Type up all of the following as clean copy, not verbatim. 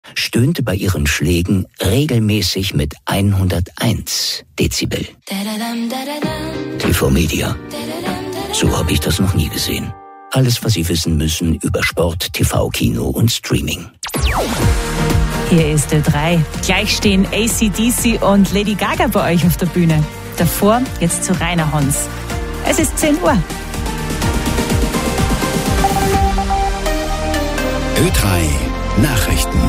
stöhnte bei ihren Schlägen regelmäßig mit 101 Dezibel. TV Media. So habe ich das noch nie gesehen. Alles, was Sie wissen müssen über Sport, TV, Kino und Streaming. Hier ist Ö3. Gleich stehen AC/DC und Lady Gaga bei euch auf der Bühne. Davor jetzt zu Rainer Hons. Es ist 10 Uhr. Ö3 Nachrichten.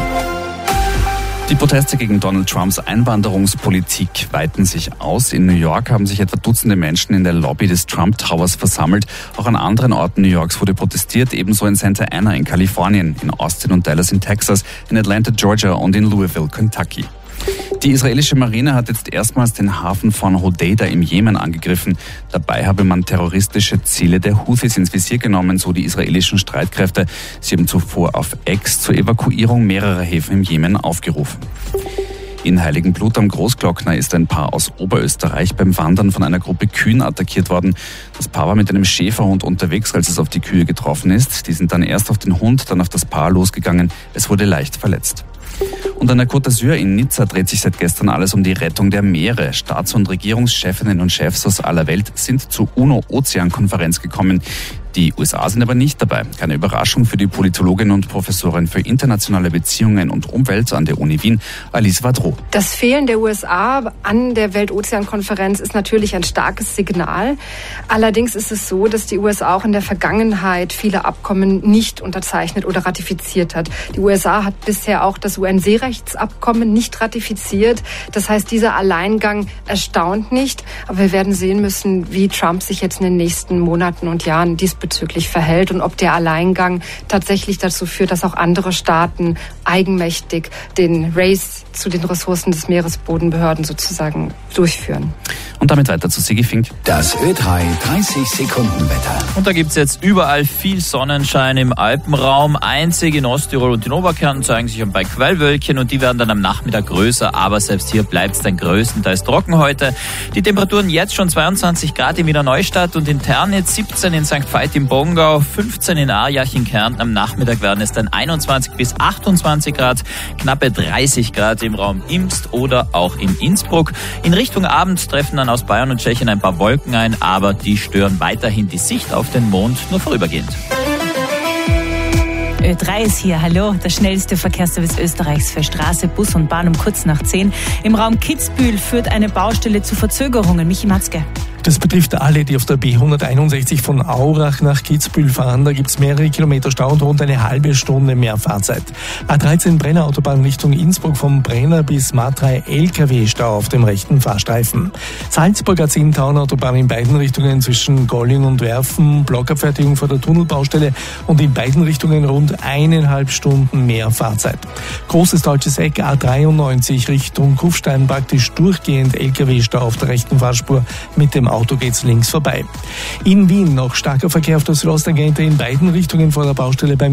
Die Proteste gegen Donald Trumps Einwanderungspolitik weiten sich aus. In New York haben sich etwa Dutzende Menschen in der Lobby des Trump Towers versammelt. Auch an anderen Orten New Yorks wurde protestiert, ebenso in Santa Ana in Kalifornien, in Austin und Dallas in Texas, in Atlanta, Georgia und in Louisville, Kentucky. Die israelische Marine hat jetzt erstmals den Hafen von Hodeida im Jemen angegriffen. Dabei habe man terroristische Ziele der Houthis ins Visier genommen, so die israelischen Streitkräfte. Sie haben zuvor auf X zur Evakuierung mehrerer Häfen im Jemen aufgerufen. In Heiligenblut am Großglockner ist ein Paar aus Oberösterreich beim Wandern von einer Gruppe Kühen attackiert worden. Das Paar war mit einem Schäferhund unterwegs, als es auf die Kühe getroffen ist. Die sind dann erst auf den Hund, dann auf das Paar losgegangen. Es wurde leicht verletzt. Und an der Côte d'Azur in Nizza dreht sich seit gestern alles um die Rettung der Meere. Staats- und Regierungschefinnen und Chefs aus aller Welt sind zur UNO-Ozeankonferenz gekommen. Die USA sind aber nicht dabei. Keine Überraschung für die Politologin und Professorin für internationale Beziehungen und Umwelt an der Uni Wien, Alice Vadrow. Das Fehlen der USA an der Weltozeankonferenz ist natürlich ein starkes Signal. Allerdings ist es so, dass die USA auch in der Vergangenheit viele Abkommen nicht unterzeichnet oder ratifiziert hat. Die USA hat bisher auch das UN-Seerechtsabkommen nicht ratifiziert. Das heißt, dieser Alleingang erstaunt nicht. Aber wir werden sehen müssen, wie Trump sich jetzt in den nächsten Monaten und Jahren diesbezüglich verhält und ob der Alleingang tatsächlich dazu führt, dass auch andere Staaten eigenmächtig den Race zu den Ressourcen des Meeresbodenbehörden sozusagen durchführen. Und damit weiter zu Sigi Fink. Das Ö3 30-Sekunden-Wetter. Und da gibt es jetzt überall viel Sonnenschein im Alpenraum. Einzig in Osttirol und in Oberkärnten zeigen sich ein paar Quellwölkchen und die werden dann am Nachmittag größer. Aber selbst hier bleibt es dann größtenteils trocken heute. Die Temperaturen jetzt schon 22 Grad in Wiener Neustadt und in Ternitz, 17 in St. Veit im Bongau, 15 in Aarjach in Kärnten. Am Nachmittag werden es dann 21 bis 28 Grad, knappe 30 Grad im Raum Imst oder auch in Innsbruck. In Richtung Abend treffen dann aus Bayern und Tschechien ein paar Wolken ein, aber die stören weiterhin die Sicht auf den Mond nur vorübergehend. Ö3 ist hier, hallo, der schnellste Verkehrsservice Österreichs für Straße, Bus und Bahn um kurz nach 10. Im Raum Kitzbühel führt eine Baustelle zu Verzögerungen. Michi Matzke. Das betrifft alle, die auf der B161 von Aurach nach Kitzbühel fahren. Da gibt es mehrere Kilometer Stau und rund eine halbe Stunde mehr Fahrzeit. A13 Brenner Autobahn Richtung Innsbruck vom Brenner bis Matrei LKW-Stau auf dem rechten Fahrstreifen. Salzburger A10 Autobahn in beiden Richtungen zwischen Golling und Werfen, Blockabfertigung vor der Tunnelbaustelle und in beiden Richtungen rund 1,5 Stunden mehr Fahrzeit. Großes Deutsches Eck A93 Richtung Kufstein praktisch durchgehend LKW-Stau auf der rechten Fahrspur. Mit dem Auto geht's links vorbei. In Wien noch starker Verkehr auf der Südosttangente in beiden Richtungen vor der Baustelle beim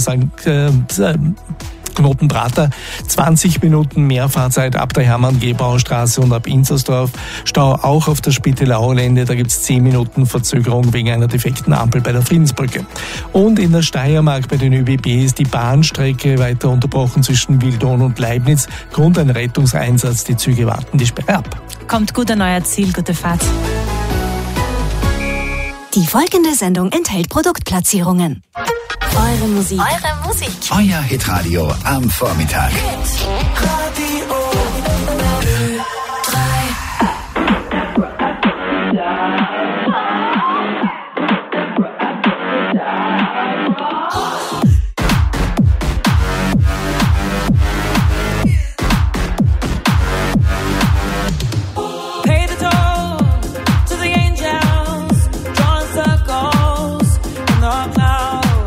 Knotenprater. 20 Minuten mehr Fahrzeit ab der Hermann-Gebauer-Straße und ab Inzersdorf. Stau auch auf der Spittelau-Lände. Da gibt's 10 Minuten Verzögerung wegen einer defekten Ampel bei der Friedensbrücke. Und in der Steiermark bei den ÖBB ist die Bahnstrecke weiter unterbrochen zwischen Wildon und Leibniz. Grund ein Rettungseinsatz. Die Züge warten die Sperre ab. Kommt gut an euer Ziel, gute Fahrt. Die folgende Sendung enthält Produktplatzierungen. Eure Musik. Euer Hitradio am Vormittag.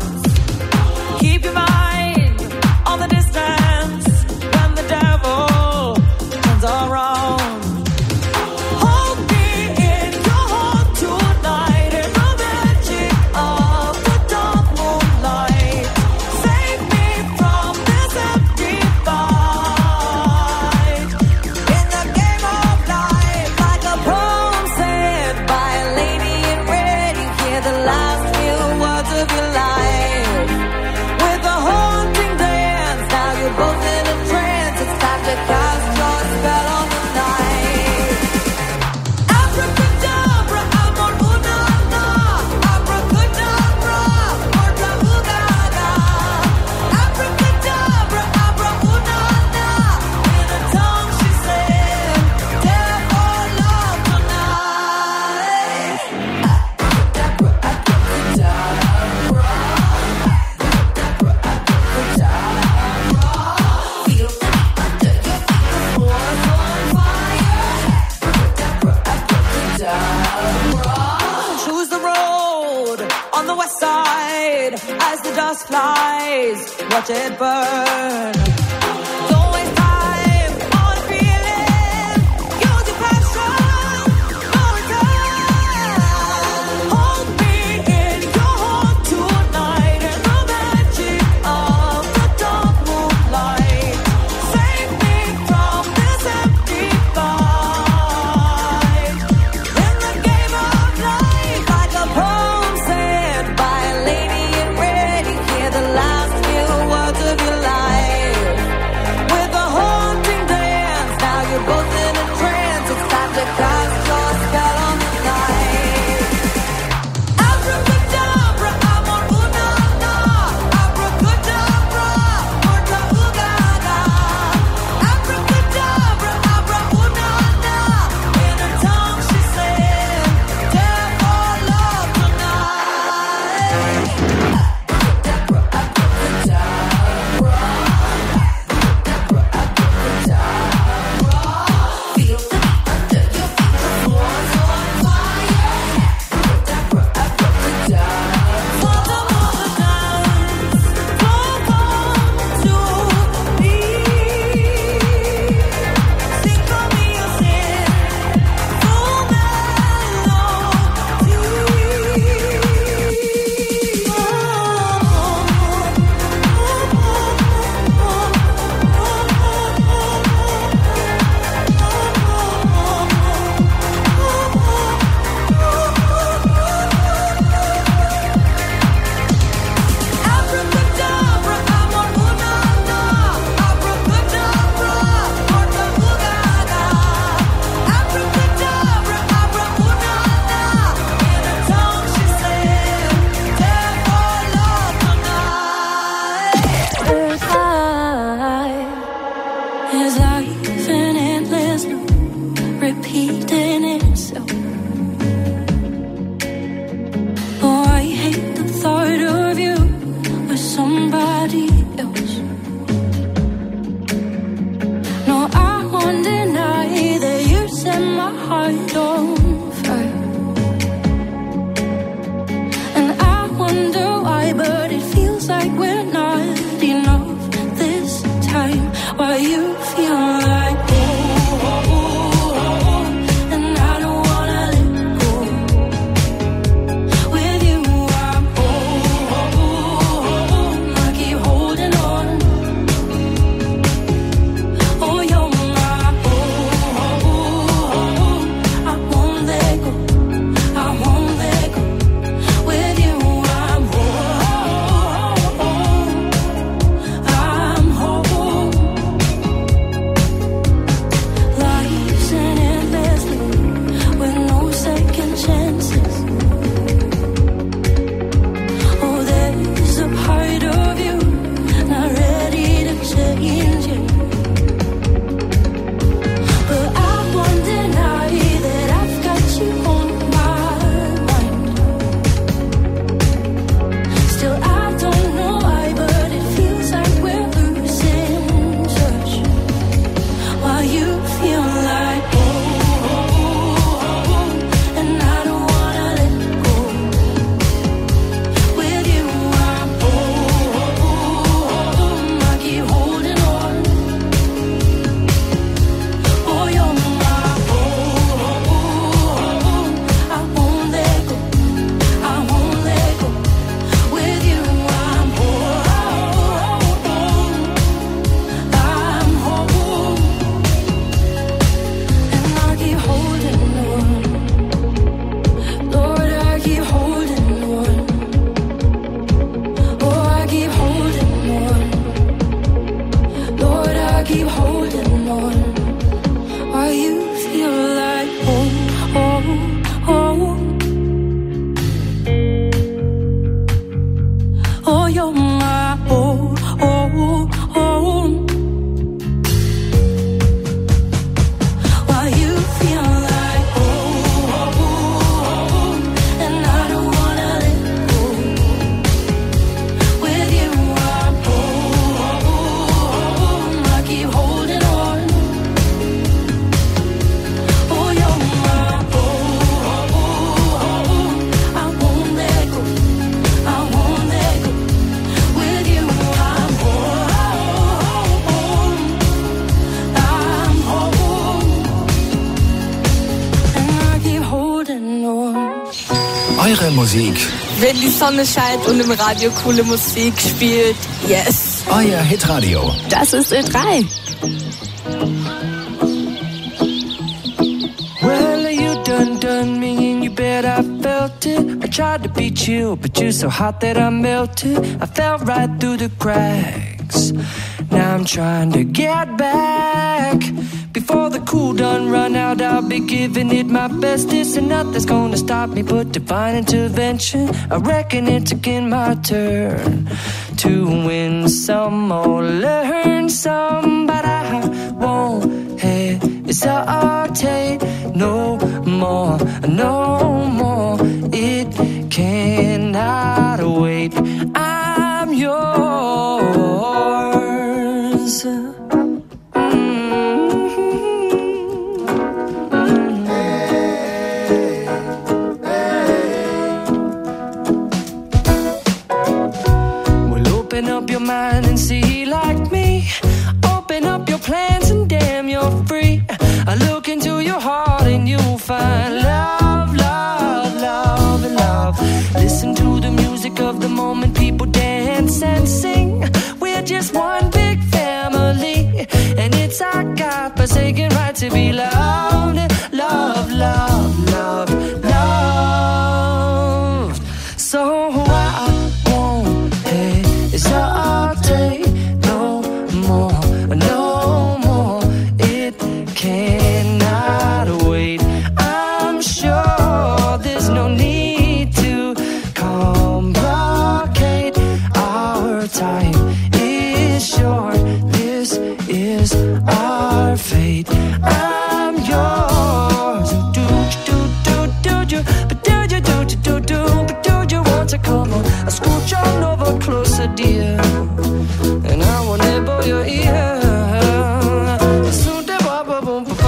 Keep your mind on the distance when the devil flies, watch it burn. Eure Musik. Wenn die Sonne scheint und im Radio coole Musik spielt, yes. Euer Hitradio. Das ist Ö3. Well, you done me and you bet I felt it. I tried to beat you, but you're so hot that I melted. I fell right through the cracks. Now I'm trying to get back. Before the cool done run out, I'll be giving it my bestest, and nothing's gonna stop me but divine intervention. I reckon it's again my turn to win some or learn some, but I won't hesitate no more, no more. It cannot wait. I'm yours. Open up your mind and see like me. Open up your plans and damn, you're free. I look into your heart and you'll find love, love, love, and love. Listen to the music of the moment, people dance and sing. We're just one big family, and it's our God-forsaken right to be loved, love, love, love, loved. So I won't hesitate no more, no more. It cannot wait. I'm sure there's no need to complicate. Our time is short. This is our fate. I'm yours. Do you? But do you want to come on? I scooch on over closer, dear, and I will nibble your ear. Soon the bubble boom boom.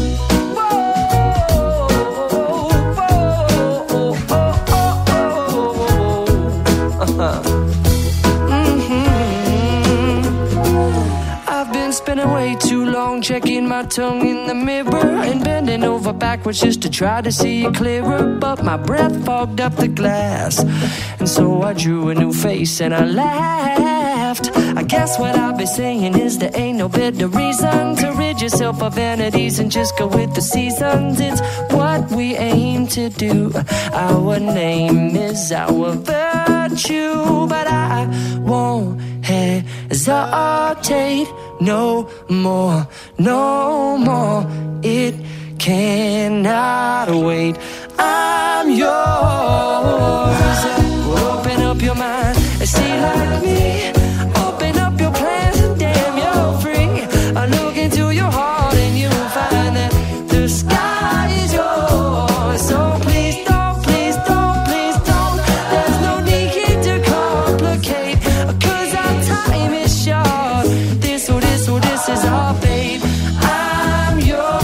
I've been spending way too long checking my tongue in the mirror and bending over backwards just to try to see it clearer, but my breath fogged up the glass, and so I drew a new face and I laughed. I guess what I've been saying is there ain't no better reason to rid yourself of vanities and just go with the seasons. It's what we aim to do. Our name is our virtue, but I won't hesitate no more, no more. It cannot wait. I'm yours. Open up your mind and see like me. Open up your plans and damn, you're free. I look into your heart and you'll find that the sky is yours. So please don't, please don't, please don't. There's no need to complicate, 'cause our time is short. This is our fate. I'm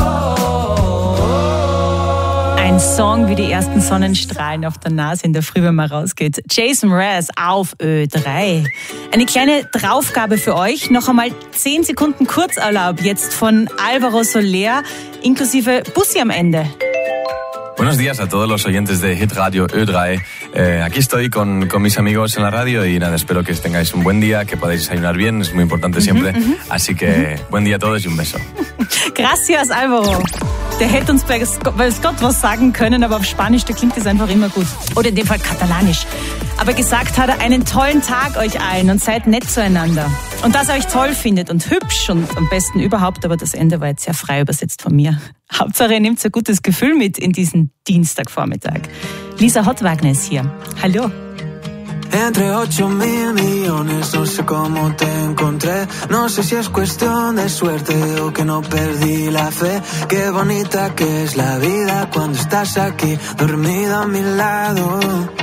yours. Ein Song wie die ersten Sonnenstrahlen auf der Nase in der Früh, wenn man rausgeht. Jason Mraz auf Ö3. Eine kleine Draufgabe für euch. Noch einmal 10 Sekunden Kurzurlaub jetzt von Álvaro Soler, inklusive Bussi am Ende. Buenos días a todos los oyentes de Hit Radio Ö3. Aquí estoy con mis amigos en la radio y nada, espero que tengáis un buen día, que podáis desayunar bien, es muy importante siempre. Así que buen día a todos y un beso. Gracias, Álvaro. Der hätte uns bei Gott was sagen können, aber auf Spanisch, da klingt das einfach immer gut. Oder in dem Fall Katalanisch. Aber gesagt hat er, einen tollen Tag euch allen und seid nett zueinander. Und dass er euch toll findet und hübsch und am besten überhaupt, aber das Ende war jetzt sehr frei übersetzt von mir. Hauptsache, ihr nehmt ein gutes Gefühl mit in diesen Dienstagvormittag. Lisa Hottwagner ist hier. Hallo. Entre 8.000 millones, no sé cómo te encontré. No sé si es cuestión de suerte o que no perdí la fe. Qué bonita que es la vida cuando estás aquí, dormido a mi lado.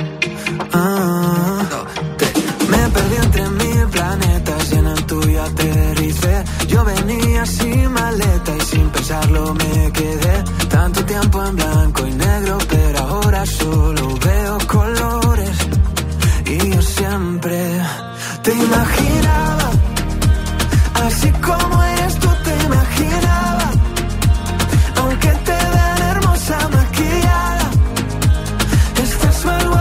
Me perdí entre 1000 planetas y en el tuyo aterricé. Yo venía sin maleta y sin pensarlo me quedé. Tanto tiempo en blanco y negro, pero ahora solo veo colores. Y yo siempre te imaginaba, así como eres tú te imaginaba. Aunque te vean hermosa maquillada, estás algo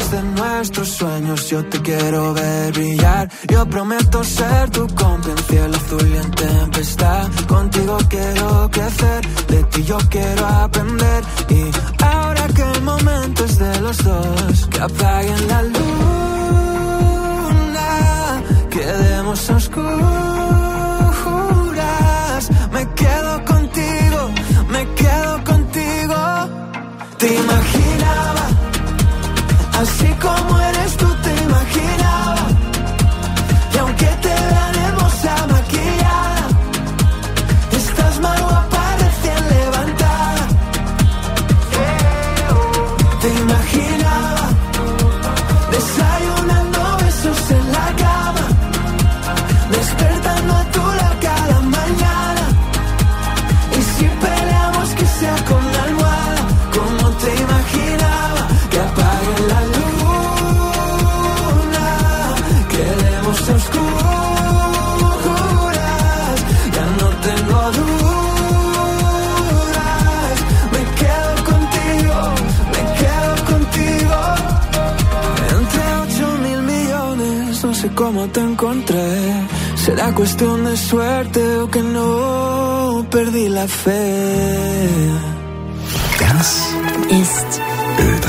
luz de nuestros sueños, yo te quiero ver brillar. Yo prometo ser tu cómplice en cielo azul y en tempestad. Contigo quiero crecer, de ti yo quiero aprender. Y ahora que el momento es de los dos, que apaguen la luna, quedemos a oscuras. Me quedo contigo, me quedo contigo. Te imaginaba, así como eres tú te imaginaba. Y aunque te vean hermosa maquillada, estás más guapa recién levantada. Te imaginaba, desayunando besos en la cama, despertando a tu lado cada mañana. Y si peleamos que sea con la almohada, como te imaginaba, que apague la luna, quedemos a oscuras, ya no tengo dudas. Me quedo contigo, me quedo contigo. Entre 8.000 millones, no sé cómo te encontré. Será cuestión de suerte o que no perdí la fe. Das ist Ö3.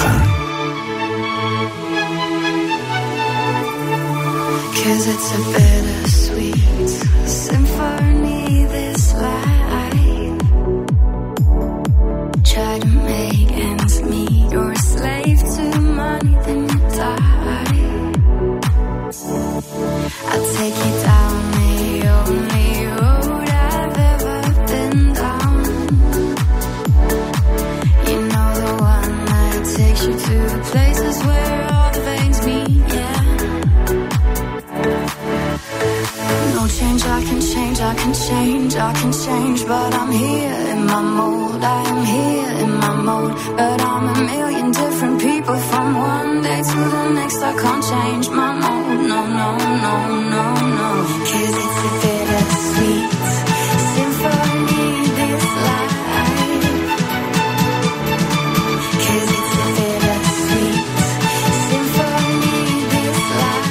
'Cause it's a bittersweet symphony, this life. Try to make ends meet, you're a slave to money, then you die. I'll take you down the only road I've ever been down. You know the one that takes you to the places where all the veins meet, yeah. No change, I can change, I can change, I can change, but I'm here in my mold, I am here in my mode, but I'm a million different people from one day to the next. I can't change my mode, no, no, no, no, no. 'Cause it's a bittersweet symphony, this life. 'Cause it's a bittersweet symphony, this life.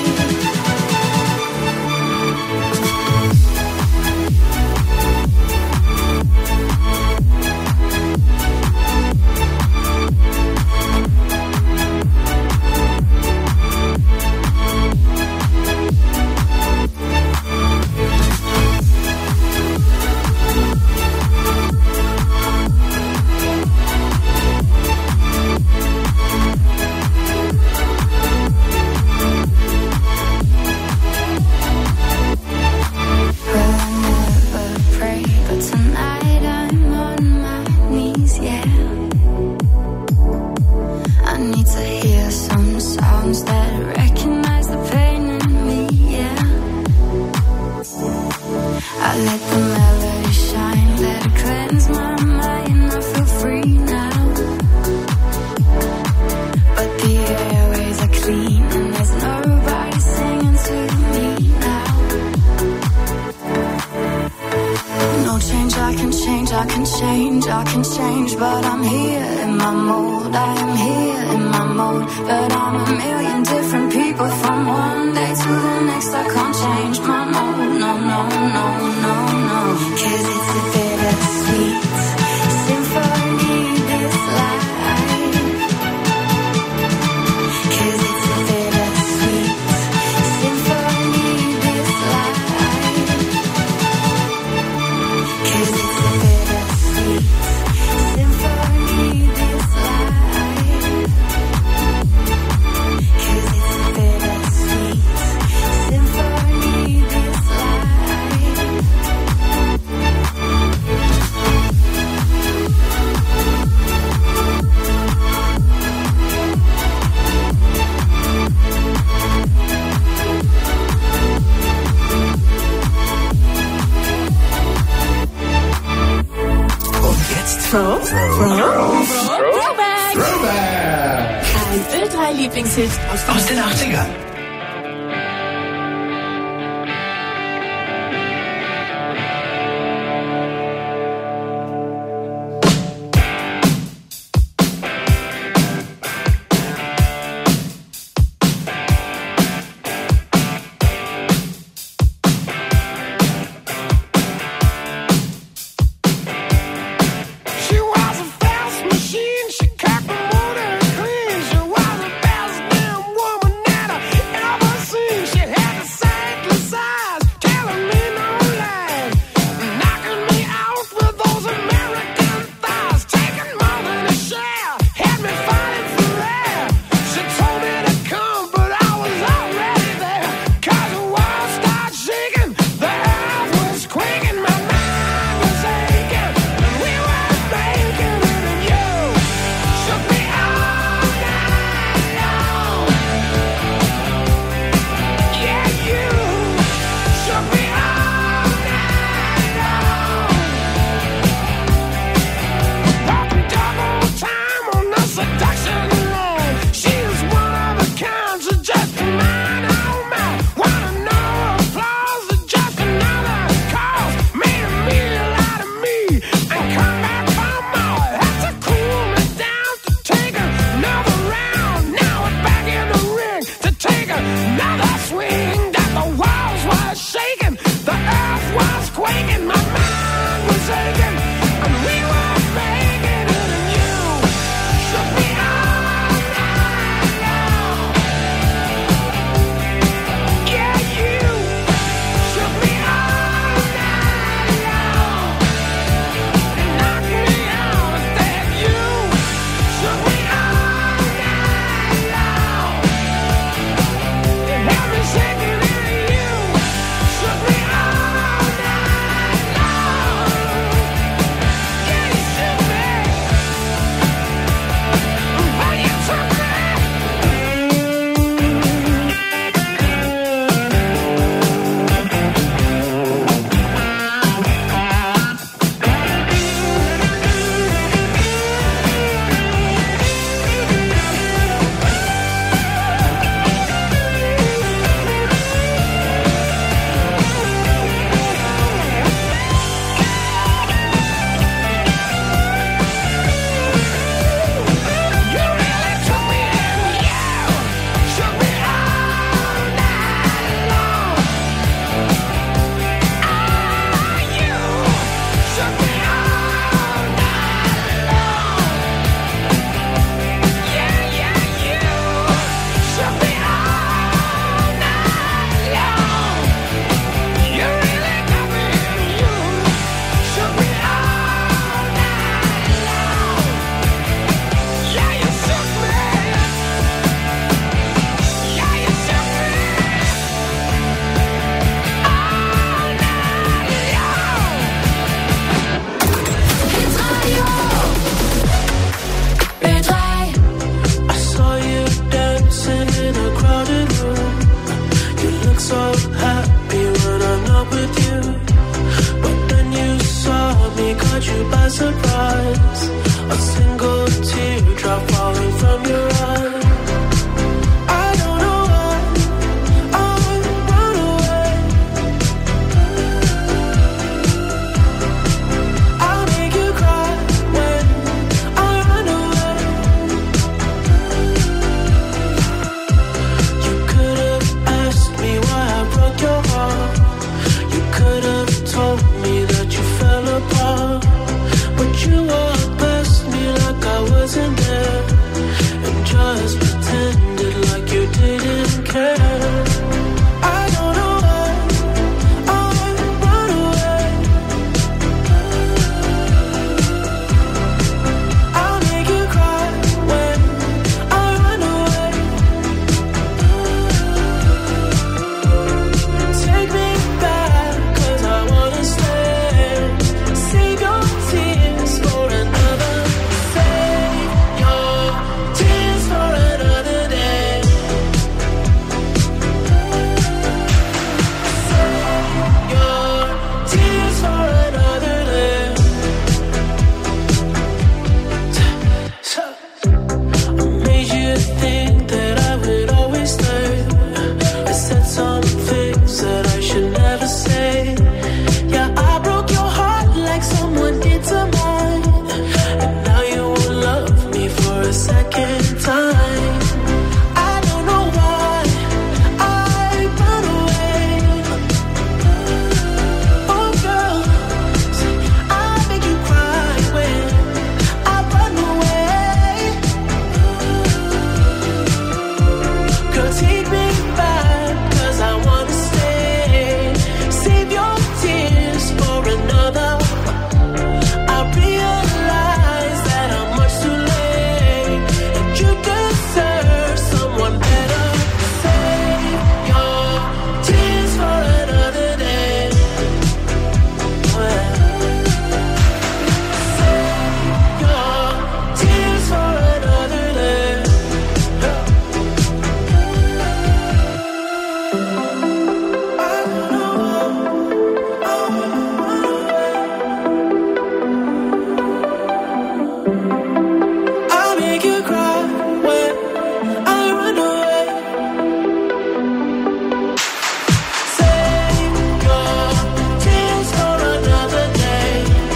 Throwback. Ein Ö3-Lieblingshit aus den 80ern. in a crowded room. You look so happy when I'm not with you. But then you saw me, caught you by surprise. A single teardrop falling from your eye. I don't know why I run away. I'll make you cry when I run away. You could have asked me why I broke your heart. You could have told me that you fell apart. But you walked past me like I wasn't there, and just pretended like you didn't care. I don't know why I run away. I'll make you cry when I run away. Take me back, 'cause I wanna stay. Save your tears for another. Save your tears for another day. Save your tears for another day. I made you think that I would always stay. I said some things that I should never say. Yeah, I broke your heart like someone did to mine. And now you won't love me for a second time. I don't know why I run away. Oh girl, I make you cry when I run away. Girl, take me back, 'cause I wanna stay. Save your tears for another. I realize that I'm much too late, and you deserve someone better. Save your tears for another day. Save your tears for another day. I'll make you cry when I run away. Save your tears for another day.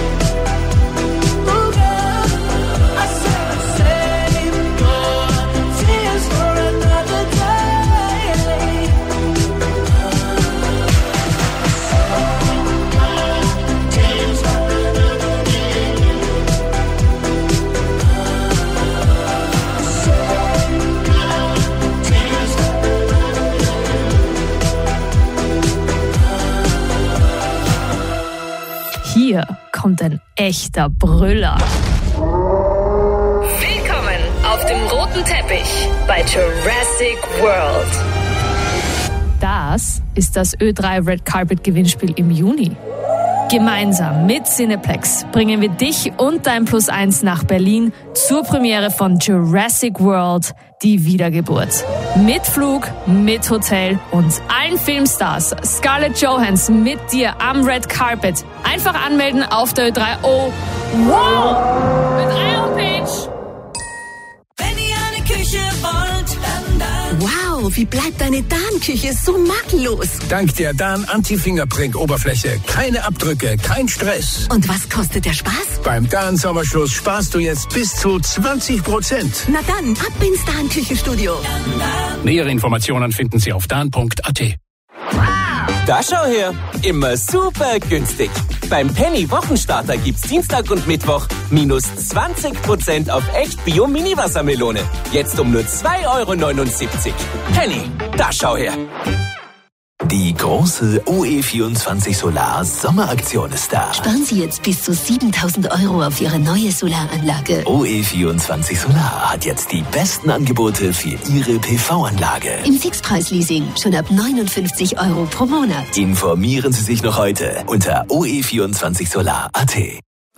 Oh girl, I said save your tears for another day. Tears for another day. Hier kommt ein echter Brüller. Willkommen auf dem roten Teppich bei Jurassic World. Das ist das Ö3 Red Carpet Gewinnspiel im Juni. Gemeinsam mit Cineplex bringen wir dich und dein Plus1 nach Berlin zur Premiere von Jurassic World, die Wiedergeburt. Mit Flug, mit Hotel und allen Filmstars. Scarlett Johansson mit dir am Red Carpet. Einfach anmelden auf der Ö3. Oh, wow! Mit einer Homepage. Wenn ihr eine Küche wollt, dann. Wow, wie bleibt deine Dan-Küche so makellos? Dank der Dan Anti-Fingerprint-Oberfläche. Keine Abdrücke, kein Stress. Und was kostet der Spaß? Beim Dan Sommerschluss sparst du jetzt bis zu 20%. Na dann, ab ins Dan-Küchenstudio. Nähere Informationen finden Sie auf dan.at. Da schau her, immer super günstig. Beim Penny Wochenstarter gibt's Dienstag und Mittwoch minus 20% auf echt Bio-Mini-Wassermelone. Jetzt um nur 2,79 €. Penny, da schau her. Die große OE24 Solar Sommeraktion ist da. Sparen Sie jetzt bis zu 7.000 € auf Ihre neue Solaranlage. OE24 Solar hat jetzt die besten Angebote für Ihre PV-Anlage. Im Fixpreis-Leasing schon ab 59 € pro Monat. Informieren Sie sich noch heute unter oe24solar.at.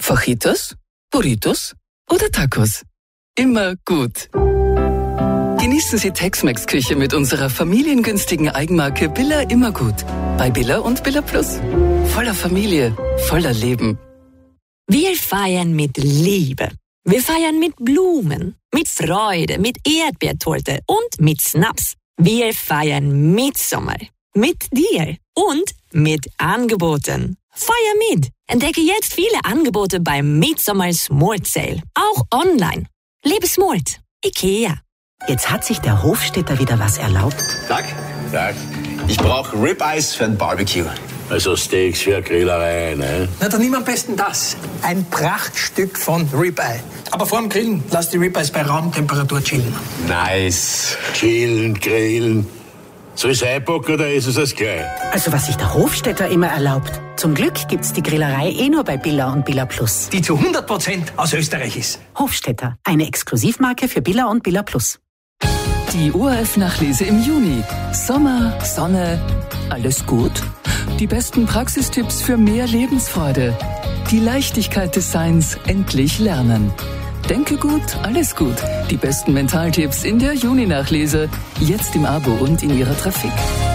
Fajitas, Burritos oder Tacos? Immer gut. Genießen Sie Tex-Mex-Küche mit unserer familiengünstigen Eigenmarke Billa Immergut. Bei Billa und Billa Plus. Voller Familie, voller Leben. Wir feiern mit Liebe. Wir feiern mit Blumen, mit Freude, mit Erdbeertorte und mit Schnaps. Wir feiern Mitsommer. Mit dir und mit Angeboten. Feier mit! Entdecke jetzt viele Angebote beim Midsommer Smart Sale. Auch online. Lebe smart. IKEA. Jetzt hat sich der Hofstädter wieder was erlaubt. Tag. Ich brauche Ribeyes für ein Barbecue. Also Steaks für eine Grillerei, ne? Na, dann nimm am besten das. Ein Prachtstück von Ribeye. Aber vor dem Grillen lass die Ribeyes bei Raumtemperatur chillen. Nice. Chillen, grillen. Soll ich es einpacken oder ist es das gleich? Also was sich der Hofstädter immer erlaubt. Zum Glück gibt's die Grillerei nur bei Billa und Billa Plus. Die zu 100% aus Österreich ist. Hofstädter, eine Exklusivmarke für Billa und Billa Plus. Die ORF-Nachlese im Juni. Sommer, Sonne, alles gut? Die besten Praxistipps für mehr Lebensfreude. Die Leichtigkeit des Seins endlich lernen. Denke gut, alles gut. Die besten Mentaltipps in der Juni-Nachlese. Jetzt im Abo und in Ihrer Trafik.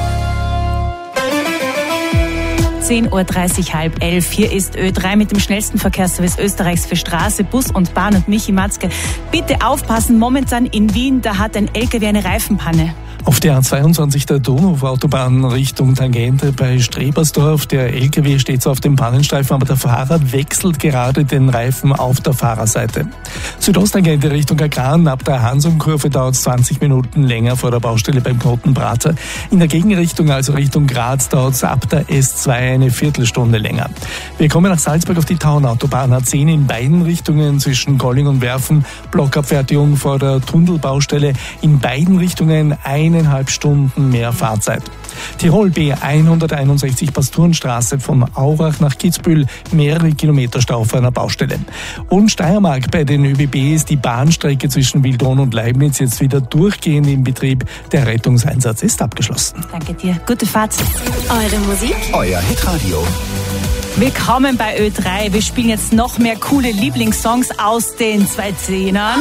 10.30 Uhr, 10:30. Hier ist Ö3 mit dem schnellsten Verkehrsservice Österreichs für Straße, Bus und Bahn und Michi Matzke. Bitte aufpassen, momentan in Wien, da hat ein LKW eine Reifenpanne. Auf der A22 der Donauautobahn Richtung Tangente bei Strebersdorf. Der LKW steht so auf dem Pannenstreifen, aber der Fahrer wechselt gerade den Reifen auf der Fahrerseite. Südosttangente Richtung Agran, ab der Hansumkurve dauert es 20 Minuten länger vor der Baustelle beim Knoten Prater. In der Gegenrichtung, also Richtung Graz, dauert es ab der S2 eine Viertelstunde länger. Wir kommen nach Salzburg auf die Taunautobahn A10 in beiden Richtungen zwischen Golling und Werfen. Blockabfertigung vor der Tunnelbaustelle. In beiden Richtungen 1,5 Stunden mehr Fahrzeit. Tirol B161 Pasturenstraße von Aurach nach Kitzbühel, mehrere Kilometer Stau vor einer Baustelle. Und Steiermark, bei den ÖBB ist die Bahnstrecke zwischen Wildron und Leibniz jetzt wieder durchgehend in Betrieb. Der Rettungseinsatz ist abgeschlossen. Danke dir. Gute Fahrt. Eure Musik? Euer Hitradio. Willkommen bei Ö3. Wir spielen jetzt noch mehr coole Lieblingssongs aus den 2010ern.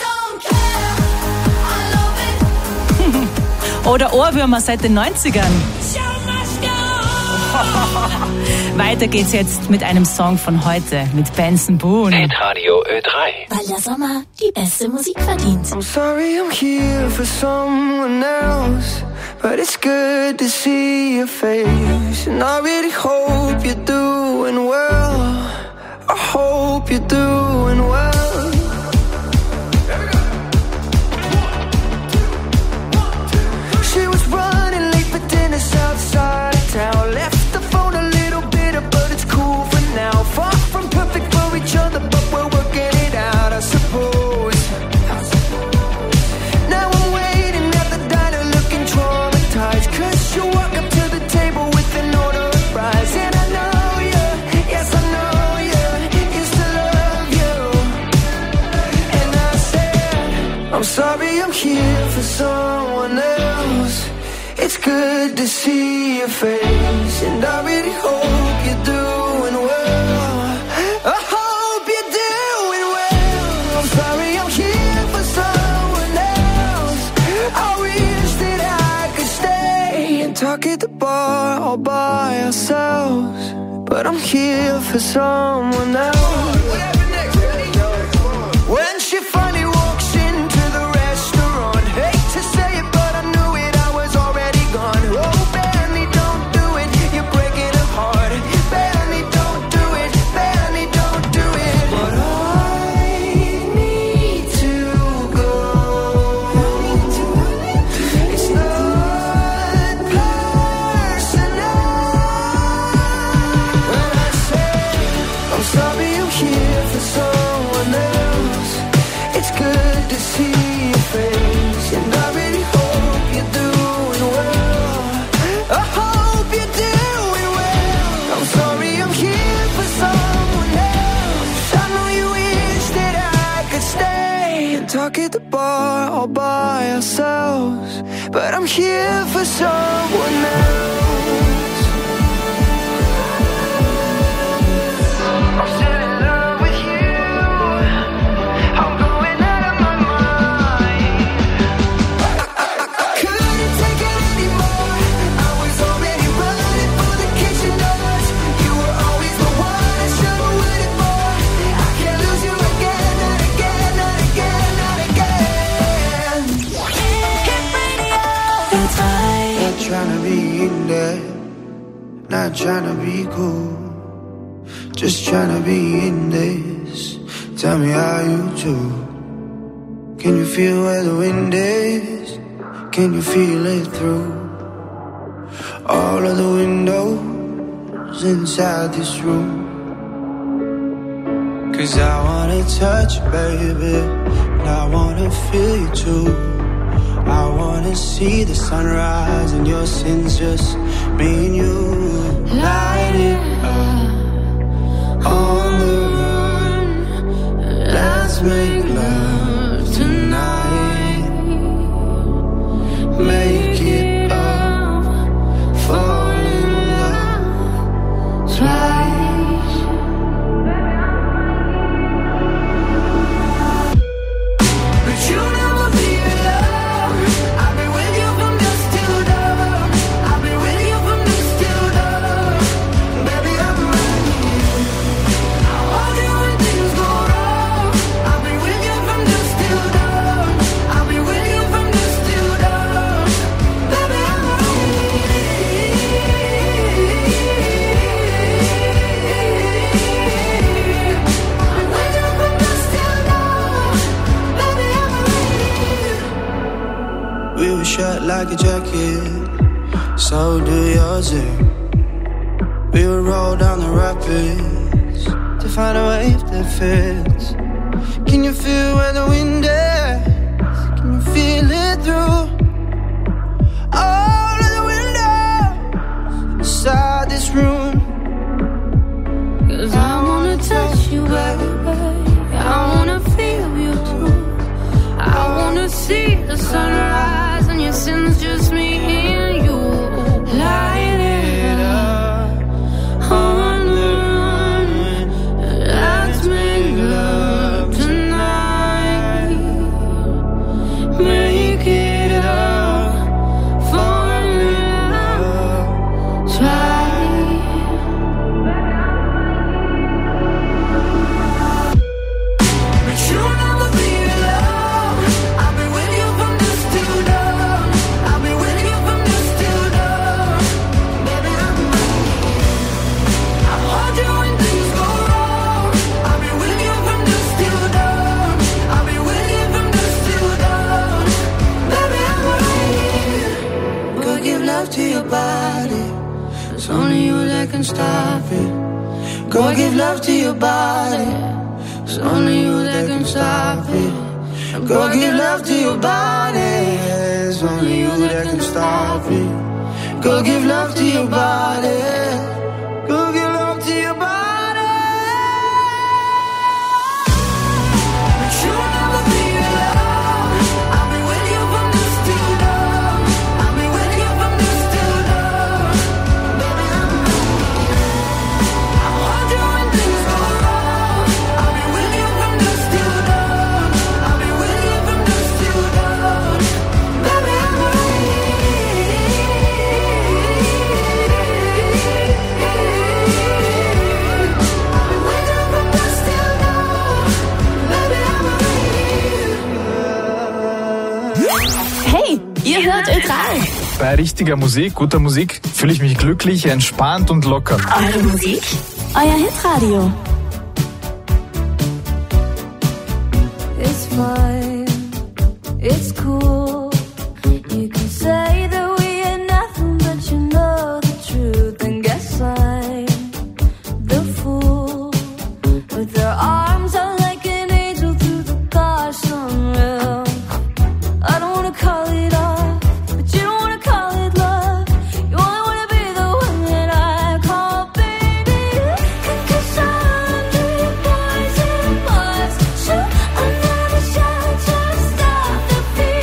Oder Ohrwürmer seit den 90ern. Weiter geht's jetzt mit einem Song von heute, mit Benson Boone. Hitradio Ö3. Weil der Sommer die beste Musik verdient. I'm sorry I'm here for someone else, but it's good to see your face. And I really hope you're doing well. I hope you're doing well. Outside town, left the phone a little bitter, but it's cool for now. Far from perfect for each other, but we're working it out, I suppose. Now I'm waiting at the diner, looking traumatized, 'cause you walk up to the table with an order of fries. And I know you, yes I know you, used to love you. And I said, I'm sorry I'm here for someone else. It's good to see your face, and I really hope you're doing well. I hope you're doing well. I'm sorry I'm here for someone else. I wish that I could stay and talk at the bar all by ourselves, but I'm here for someone else. When she finally walks into the restaurant, hate to say it, but I knew it, I was already gone. Oh, Benny, don't do it, you're breaking her heart. Benny, don't do it, Benny, don't do it. But I need to go. It's not personal. When I say I'm sorry I'm here for someone else, it's good to see your face, and I really hope you're doing well. I hope you're doing well. I'm sorry I'm here for someone else. I know you wish that I could stay and talk at the bar all by ourselves, but I'm here for someone else. I'm still in love with you. I'm going out of my mind. trying to be in there, not trying to be cool, just trying to be in this. Tell me how you do. Can you feel where the wind is? Can you feel it through all of the windows inside this room? 'Cause I wanna touch you, baby, and I wanna feel you too. I wanna see the sunrise and your sins, just me and you. Light it up on the run. Let's make love tonight. Make it up, fall in love twice. But you never be alone. I'll be with you from dusk till dawn. I'll be with you from dusk till dawn. Baby, I'm right here. I'll hold you when things go wrong. I'll be with you from dusk till dawn. I'll be with you from dusk till dawn. Baby, I'm right here. I'm with you from dusk till dawn. Baby, I'm right here. We were shut like a jacket, so do yours. We would roll down the rapids to find a wave that fits. Can you feel where the wind is? Can you feel it through all of the windows inside this room? 'Cause I wanna touch you, baby. I wanna feel you too. I wanna see the sunrise and your sins, just me and you. Light it up on the run. Let's make love tonight. Make it up, fall in love twice. But you'll never be alone. I'll be with you from dusk till dawn. I'll be with you from dusk till dawn. Baby, I'm right here. I'll hold you when things go wrong. I'll be with you from dusk till dawn. I'll be with you from dusk till dawn. Baby, I'm right here. Go give love to your body. It's only you that can stop it. Go give love to your body. It's only you that can stop it. Go give love to your body. It's only you that can stop it. Go give love to your body. Go give love to your body. But you'll never be alone. I'll be with you from dusk till dawn. I'll be with you from dusk till dawn. Baby, I'm right here. I'll hold you when things go wrong. I'll be with you from dusk till dawn. I'll be with you from dusk till dawn. Baby, I'm right Hey, ihr hört Ö3. Bei richtiger Musik, guter Musik, fühle ich mich glücklich, entspannt und locker. Eure Musik, euer Hitradio. It's fine, it's cool. You can say that we ain't nothing, but you know the truth. And guess I'm the fool. With their arms out like an angel through the car sunroof. I don't wanna call it off, but you don't wanna call it love. You only wanna be the one that I call baby. 'Cause I'm under your poison bars. So I'm never sure to stop the feeling.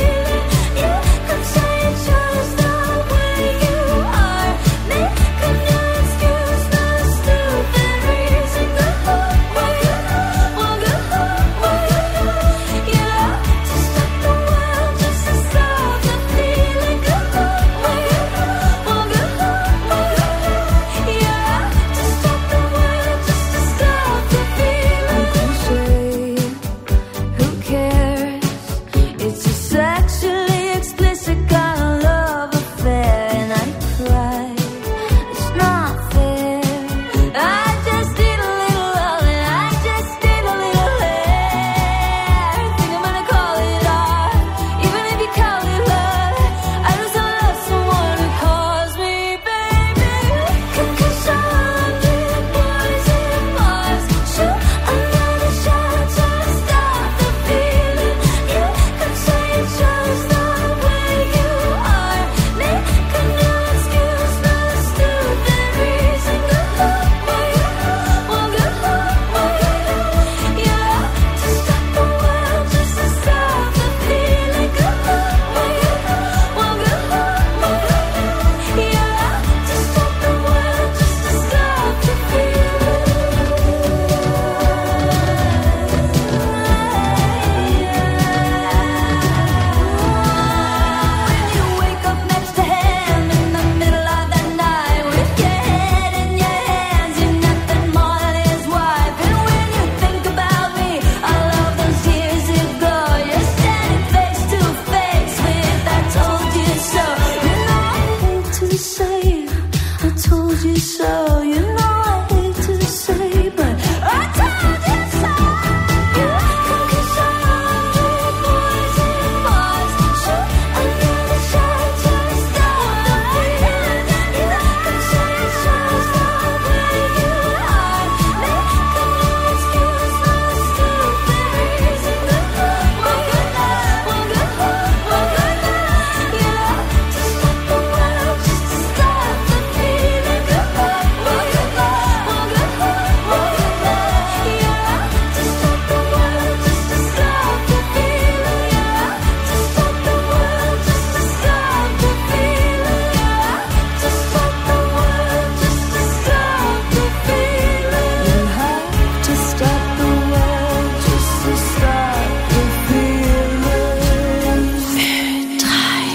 you so. You know I hate to say, but I told you so. Come kiss 100 boys and bars. Shoot another shot to stop the feeling. You can say it's just the way you are. Make no excuse, no stupid reason. One good night, one good night, one good night. Yeah, to stop the world, just to stop the feeling. One good night, one good night, one good night. Yeah, to stop the world, just to stop the feeling. Yeah, to stop the world, just to stop the feeling. Yeah, to stop the world, just to stop the feeling. You have to stop the world, just to stop the feeling. Try.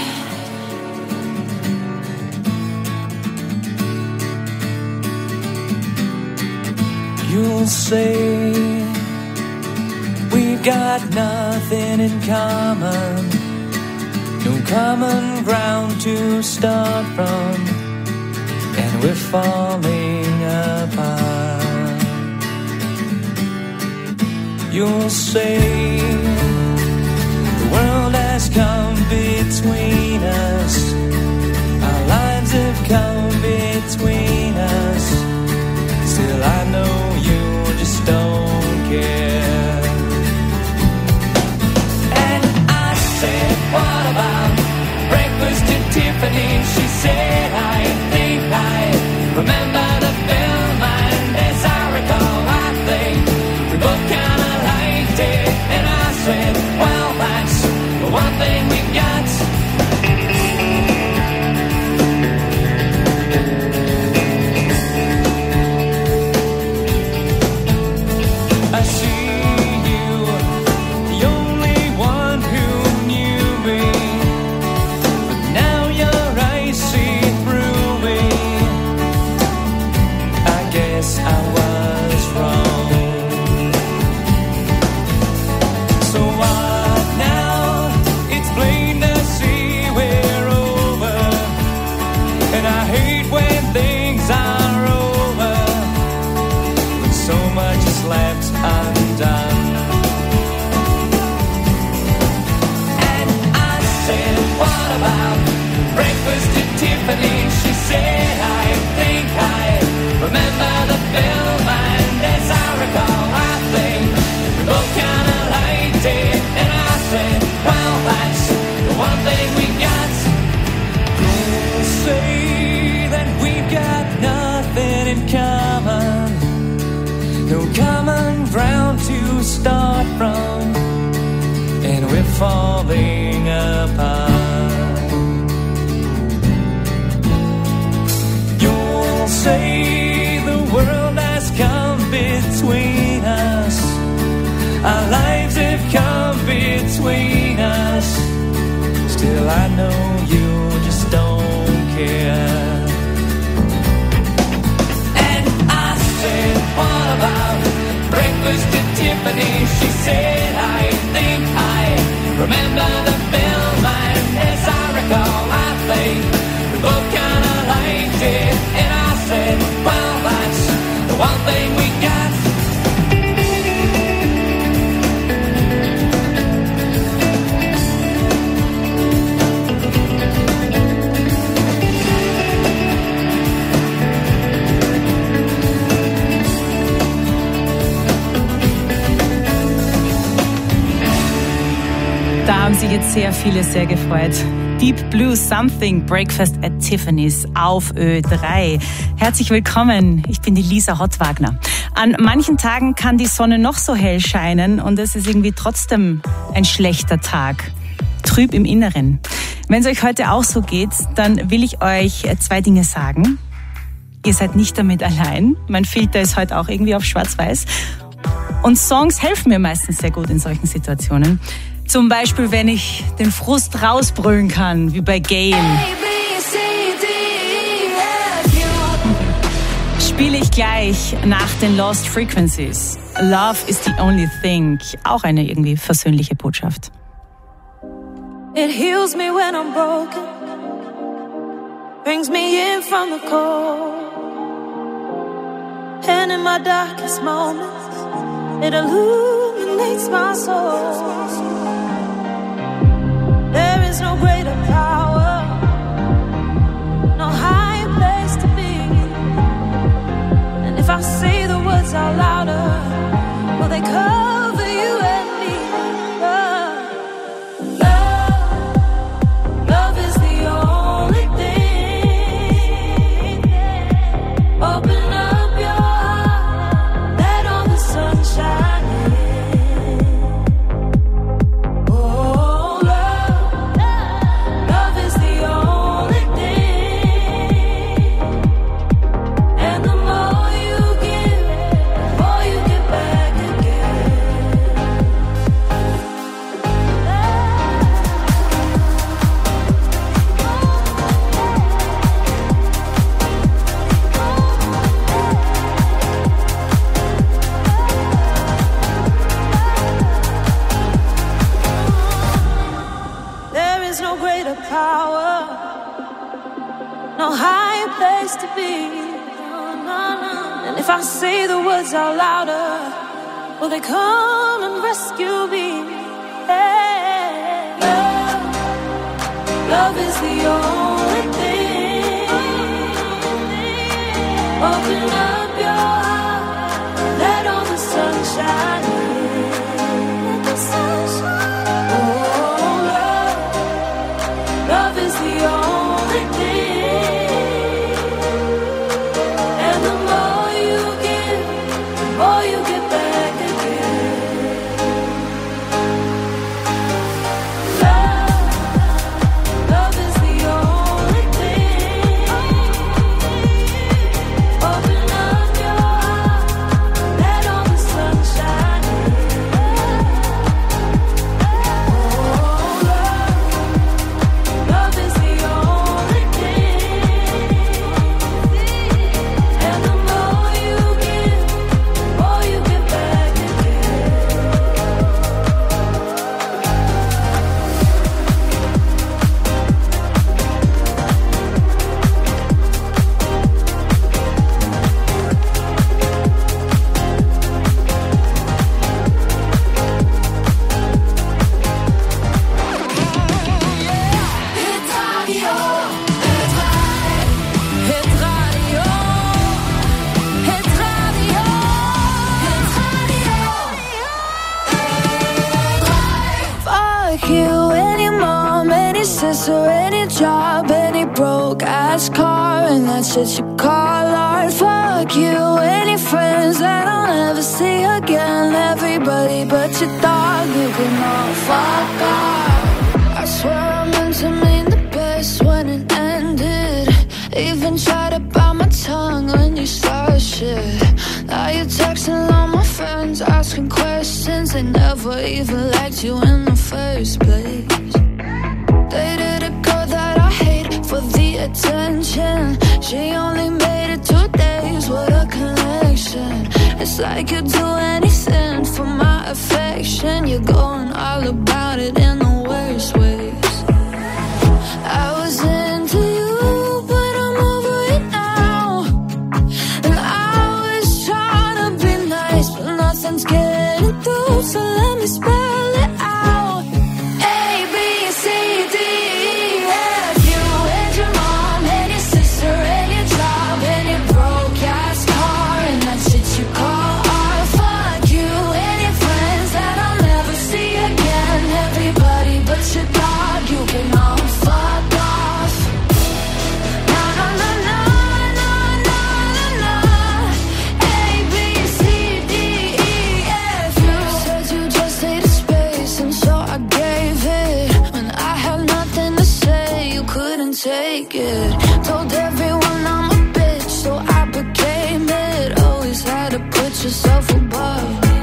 You'll say we've got nothing in common, no common ground to start from, and we're falling apart. You'll say the world has come between us, our lives have come between us. Still I know you just don't care. And I said, what about breakfast at Tiffany? She said, I think I remember the film, and as I recall, I think we both kinda liked it. And I said, well, that's the one thing we got. I see you, the only one who knew me, but now your eyes see through me. I guess I was wrong. So what now? It's plain to see we're over, and I hate when things are over, when so much is left undone. And I said, what about breakfast at Tiffany? She said, I think I remember the film, and as I recall, I think we both kinda liked it. And I said, well, that's the one thing we got. You'll say that we've got nothing in common, no common ground to start from, and we're falling apart. You'll say the world has come between us, our lives have come between us. Still I know you just don't care. And I said, what about breakfast at Tiffany? She said, I think I remember the film, and as I recall, I think we both kinda liked it. And I said, well, that's the one thing we got. Da haben sich jetzt sehr viele sehr gefreut. Deep Blue Something, Breakfast at Tiffany's auf Ö3. Herzlich willkommen, ich bin die Lisa Hottwagner. An manchen Tagen kann die Sonne noch so hell scheinen und es ist irgendwie trotzdem ein schlechter Tag. Trüb im Inneren. Wenn es euch heute auch so geht, dann will ich euch 2 Dinge sagen. Ihr seid nicht damit allein. Mein Filter ist heute auch irgendwie auf schwarz-weiß. Und Songs helfen mir meistens sehr gut in solchen Situationen. Zum Beispiel, wenn ich den Frust rausbrüllen kann, wie bei Gail. Spiele ich gleich nach den Lost Frequencies. Love is the only thing. Auch eine irgendwie versöhnliche Botschaft. It heals me when I'm broken, brings me in from the cold. And in my darkest moments, it illuminates my soul. There is no greater power, no higher place to be. And if I say the words out louder, will they cover you and me? Love is the only thing. Open up your heart, let all the sunshine in. Oh, love is the only thing. And the more you give, the more you get back again. There is no greater power, no higher place to be. And if I say the words out louder, will they come and rescue me? Hey, love is the only thing. Open up your heart, let all the sunshine in. Let the sunshine. Oh, love is the only thing. And the more you give, the more you get back again. Love is the only thing. Open up your heart, let all the sunshine in. Oh, love is the only thing. And the more you give, the more you get back again. Fuck you, any mom, any sister, any job, any broke ass car, and that's shit you call art. Fuck you, any friends that I'll never see again. Everybody but your dog, you can all fuck off. I swear I meant to mean the best when it ended. Even tried to bite my tongue when you started shit. Now you're texting all my friends, asking questions. They never even liked you in the first place. Dated a girl that I hate for the attention. She only made it 2 days, what a connection. It's like you'd do anything for my affection. You're going all about it in the worst ways. I was into you, but I'm over it now. And I was trying to be nice, but nothing's getting through, so let me spell it out. A, B, C, D, E, F. You and your mom, and your sister, and your job, and your broke ass car, and that shit you call art. Fuck you and your friends that I'll never see again. Everybody but your dog, you can all fuck off. Na na na na na na na na. A, B, C, D, E, F. You said you just needed space, and so I gave it. When I had nothing to say, you couldn't take it. Told everyone I'm a bitch, so I became it. Always had to put yourself above me.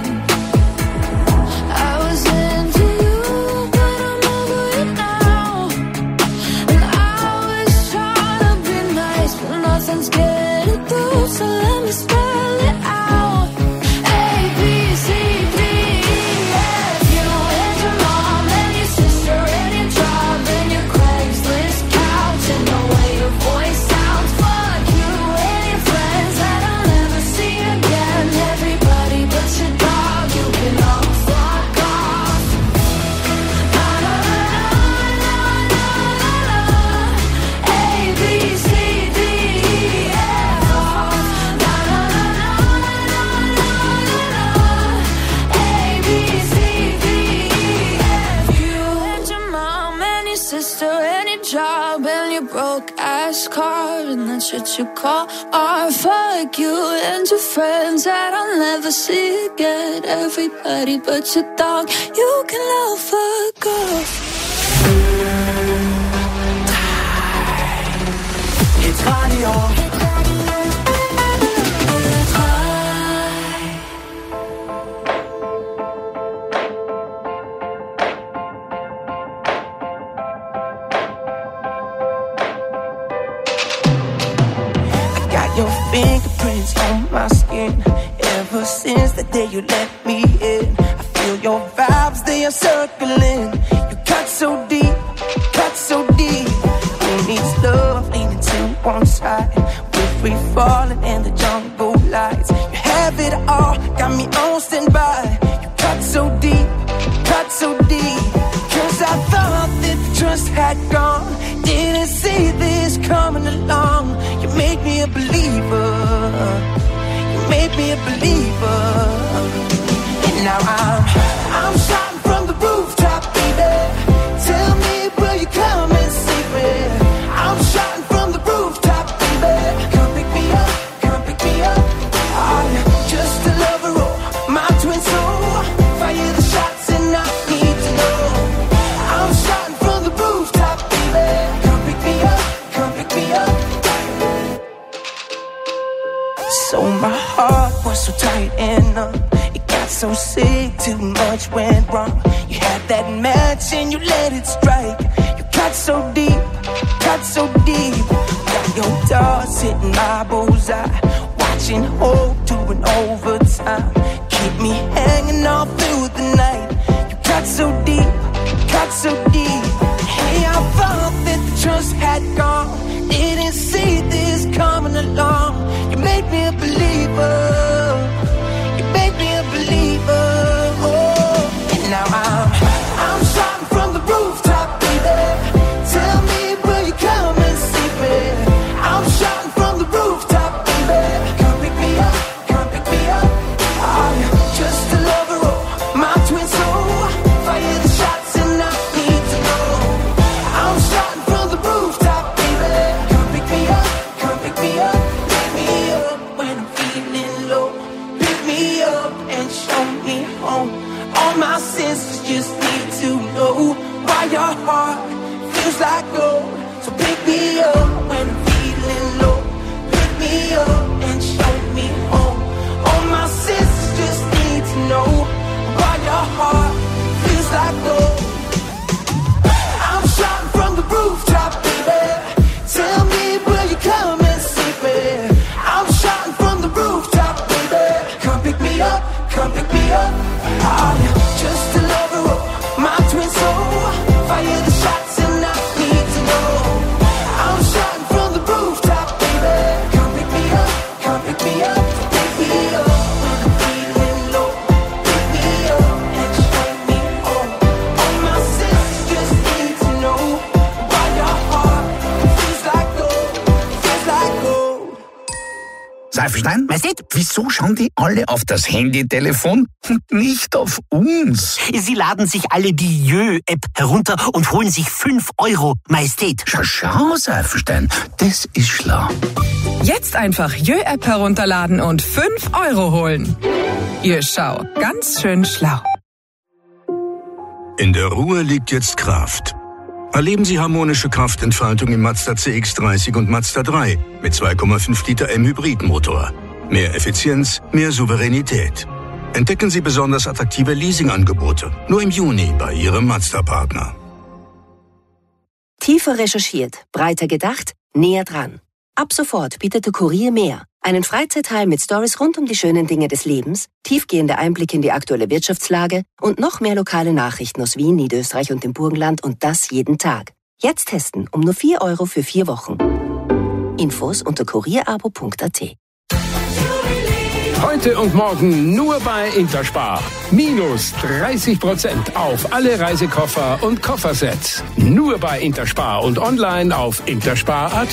I was into you, but I'm over it now. And I was trying to be nice, but nothing's getting through, so let me spell it out. A, B, C, D, E, F. You and your mom, and your sister, and your job, and your Craigslist couch, and the way your voice sounds. Fuck you and your friends that I'll never see again. ass card, and that's what you call art. Fuck you and your friends that I'll never see again. Everybody but your dog, you can love a girl. Hit Radio. Your fingerprints on my skin. Ever since the day you let me in, I feel your vibes, they are circling. You cut so deep, cut so deep. Who needs love leaning to one side? We're free falling in the jungle lights. You have it all, got me on standby. You cut so deep, cut so deep. Cause I thought that the trust had gone. Didn't see this coming along. You made me a believer. You made me a believer. And now I'm shouting from the rooftop, baby. Tell me, will you come and save me? I'm shouting from the rooftop, baby. Come pick me up, come pick me up. I'm just a lover, oh, my twin soul. Fire the shots and I need to know. I'm shouting from the rooftop, baby. Come pick me up, come pick me up. So my heart was so tight and numb. It got so sick, too much went wrong. You had that match and you let it strike. You cut so deep, cut so deep. Got your doors hitting my bullseye. Watching hope doing overtime. Keep me hanging all through the night. You cut so deep, cut so deep. Hey, I thought that the trust had gone. Didn't see this coming along. You made me a believer. You made me a believer. Oh, and now I'm shouting from the rooftop, baby. Tell me, will you come and see me? I'm shouting from the rooftop, baby. Come pick me up, come pick me up. I'm just a lover, oh, my twin soul. Fire the shots and I need to know. I'm shouting from the rooftop, baby. Come pick me up, come pick me up. Pick me up when I'm feeling low. Pick me up and show me home. All my senses just need to know why your heart feels like gold. So pick me up when I'm feeling low. Pick me up and show me home. All my senses just need to know why your heart feels like gold. I'm shouting from the rooftop, baby. Tell me, will you come and see me? I'm shouting from the rooftop, baby. Come pick me up, come pick me up. I'm just a lover, oh, my twin soul. Fire the shots and I need to know. I'm shouting from the rooftop, baby. Come pick me up, come pick me up. Pick me up when I'm feeling low. Pick me up and show me home. All my senses just need to know why your heart feels like gold, feels like gold. Seifenstein? Was ist? Wieso schauen die alle auf das Handytelefon und nicht auf uns? Sie laden sich alle die Jö-App herunter und holen sich 5 Euro, Majestät. Schau, Seifenstein, das ist schlau. Jetzt einfach Jö-App herunterladen und 5 Euro holen. Ihr Schau, ganz schön schlau. In der Ruhe liegt jetzt Kraft. Erleben Sie harmonische Kraftentfaltung im Mazda CX-30 und Mazda 3 mit 2,5 Liter M-Hybridmotor. Mehr Effizienz, mehr Souveränität. Entdecken Sie besonders attraktive Leasingangebote. Nur im Juni bei Ihrem Mazda-Partner. Tiefer recherchiert, breiter gedacht, näher dran. Ab sofort bietet der Kurier mehr. Einen Freizeitteil mit Stories rund um die schönen Dinge des Lebens, tiefgehende Einblicke in die aktuelle Wirtschaftslage und noch mehr lokale Nachrichten aus Wien, Niederösterreich und dem Burgenland und das jeden Tag. Jetzt testen um nur 4 Euro für 4 Wochen. Infos unter kurierabo.at. Heute und morgen nur bei Interspar. Minus 30% auf alle Reisekoffer und Koffersets. Nur bei Interspar und online auf interspar.at.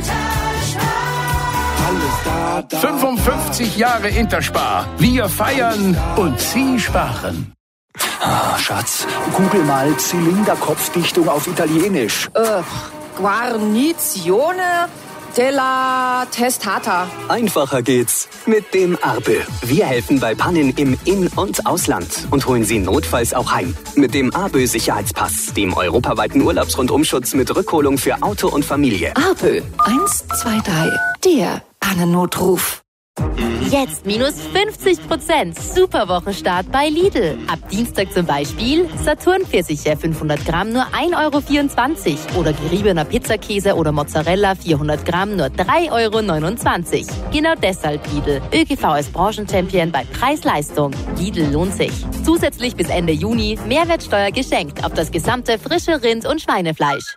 55 Jahre Interspar. Wir feiern und Sie sparen. Ah, Schatz, google mal Zylinderkopfdichtung auf Italienisch. Guarnizione della Testata. Einfacher geht's mit dem ARPE. Wir helfen bei Pannen im In- und Ausland und holen Sie notfalls auch heim. Mit dem ARPE Sicherheitspass, dem europaweiten Urlaubsrundumschutz mit Rückholung für Auto und Familie. ARPE 123, der Pannennotruf. Jetzt minus 50%. Super Wochenstart bei Lidl. Ab Dienstag zum Beispiel Saturn-Pfirsiche 500 Gramm nur 1,24 € oder geriebener Pizzakäse oder Mozzarella 400 Gramm nur 3,29 €. Genau deshalb Lidl. ÖGV als Branchenchampion bei Preis-Leistung. Lidl lohnt sich. Zusätzlich bis Ende Juni Mehrwertsteuer geschenkt auf das gesamte frische Rind- und Schweinefleisch.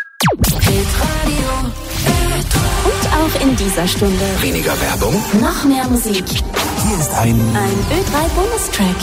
Und auch in dieser Stunde Weniger Werbung, noch mehr Musik. Hier ist ein Ö3-Bonustrack.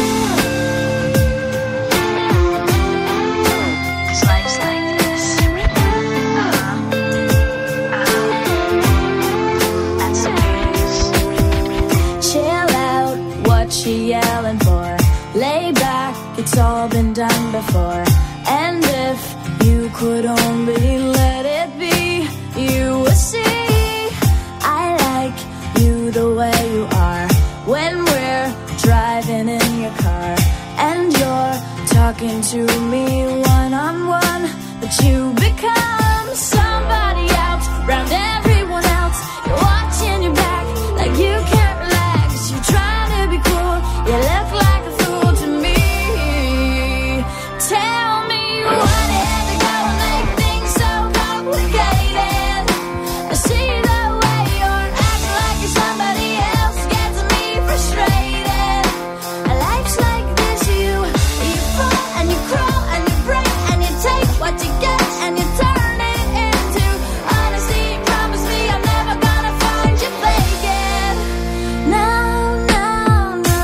Chill out, what you yelling for? Lay back, it's all been done before. And if you could only let it be, you would see I like you the way you are. When we're driving in your car and you're talking to me one-on-one, but you become somebody else around everyone else. You're watching your back like you can't relax. You're trying to be cool, you look like a fool to me. Tell me what had to go and make things so complicated. I see the way you're acting like you're somebody else gets me frustrated. Life's like this, you fall and you crawl and you break and you take what you get and you turn it into honesty. Promise me I'm never gonna find you faking. No, no, no.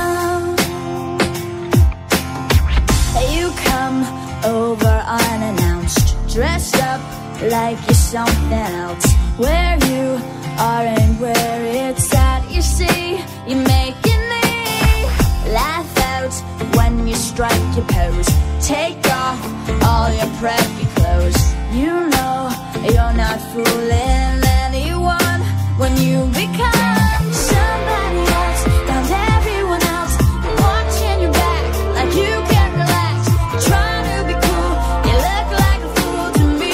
You come over unannounced, dressed up like you're something else. Where you are and where it's at, you see, you're making me laugh out when you strike your pose. Take off all your preppy clothes. You know you're not fooling anyone when you become somebody else around everyone else. Watching your back like you can't relax. Trying to be cool, you look like a fool to me.